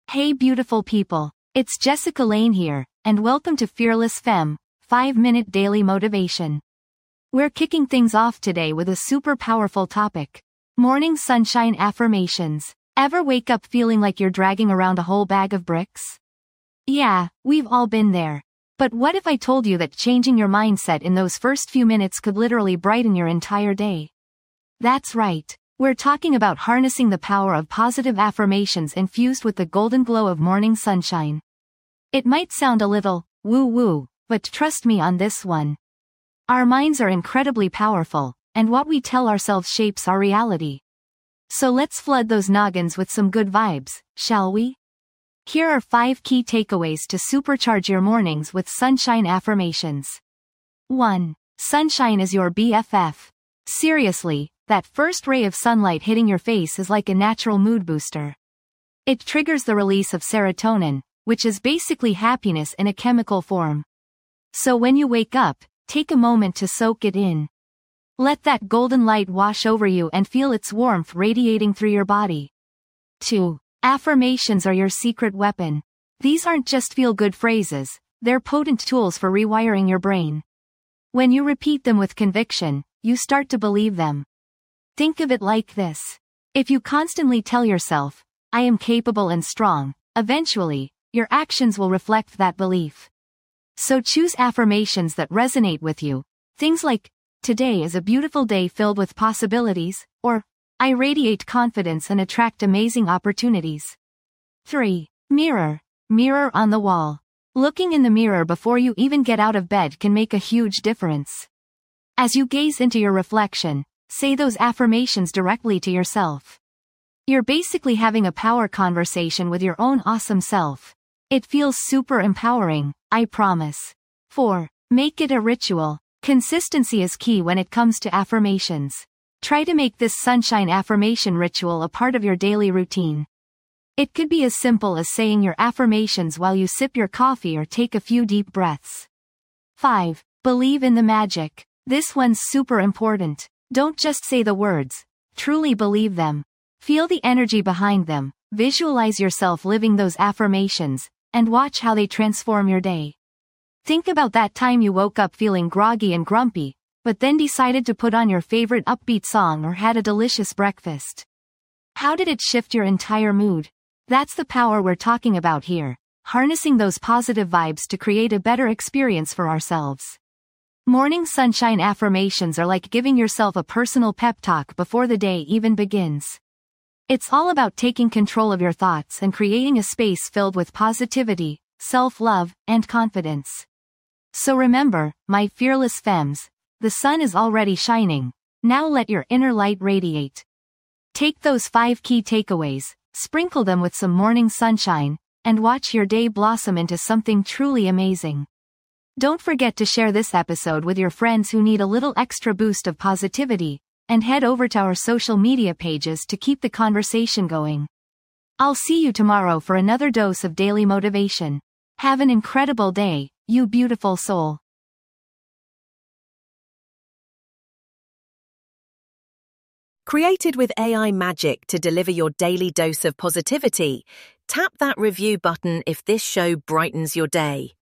Hey beautiful people, it's Jessica Lane here, and welcome to Fearless Femme, 5-Minute Daily Motivation. We're kicking things off today with a super powerful topic. Morning sunshine affirmations. Ever wake up feeling like you're dragging around a whole bag of bricks? Yeah, we've all been there. But what if I told you that changing your mindset in those first few minutes could literally brighten your entire day? That's right. We're talking about harnessing the power of positive affirmations infused with the golden glow of morning sunshine. It might sound a little woo-woo, but trust me on this one. Our minds are incredibly powerful, and what we tell ourselves shapes our reality. So let's flood those noggins with some good vibes, shall we? Here are 5 key takeaways to supercharge your mornings with sunshine affirmations. 1. Sunshine is your BFF. Seriously, that first ray of sunlight hitting your face is like a natural mood booster. It triggers the release of serotonin, which is basically happiness in a chemical form. So when you wake up, take a moment to soak it in. Let that golden light wash over you and feel its warmth radiating through your body. 2. Affirmations are your secret weapon. These aren't just feel-good phrases, they're potent tools for rewiring your brain. When you repeat them with conviction, you start to believe them. Think of it like this. If you constantly tell yourself, I am capable and strong, eventually, your actions will reflect that belief. So choose affirmations that resonate with you. Things like, today is a beautiful day filled with possibilities, or, I radiate confidence and attract amazing opportunities. 3. Mirror on the wall. Looking in the mirror before you even get out of bed can make a huge difference. As you gaze into your reflection, say those affirmations directly to yourself. You're basically having a power conversation with your own awesome self. It feels super empowering, I promise. 4. Make it a ritual. Consistency is key when it comes to affirmations. Try to make this sunshine affirmation ritual a part of your daily routine. It could be as simple as saying your affirmations while you sip your coffee or take a few deep breaths. 5. Believe in the magic. This one's super important. Don't just say the words, truly believe them. Feel the energy behind them, visualize yourself living those affirmations, and watch how they transform your day. Think about that time you woke up feeling groggy and grumpy, but then decided to put on your favorite upbeat song or had a delicious breakfast. How did it shift your entire mood? That's the power we're talking about here, harnessing those positive vibes to create a better experience for ourselves. Morning sunshine affirmations are like giving yourself a personal pep talk before the day even begins. It's all about taking control of your thoughts and creating a space filled with positivity, self-love, and confidence. So remember, my fearless femmes, the sun is already shining. Now let your inner light radiate. Take those 5 key takeaways, sprinkle them with some morning sunshine, and watch your day blossom into something truly amazing. Don't forget to share this episode with your friends who need a little extra boost of positivity, and head over to our social media pages to keep the conversation going. I'll see you tomorrow for another dose of daily motivation. Have an incredible day, you beautiful soul. Created with AI magic to deliver your daily dose of positivity, tap that review button if this show brightens your day.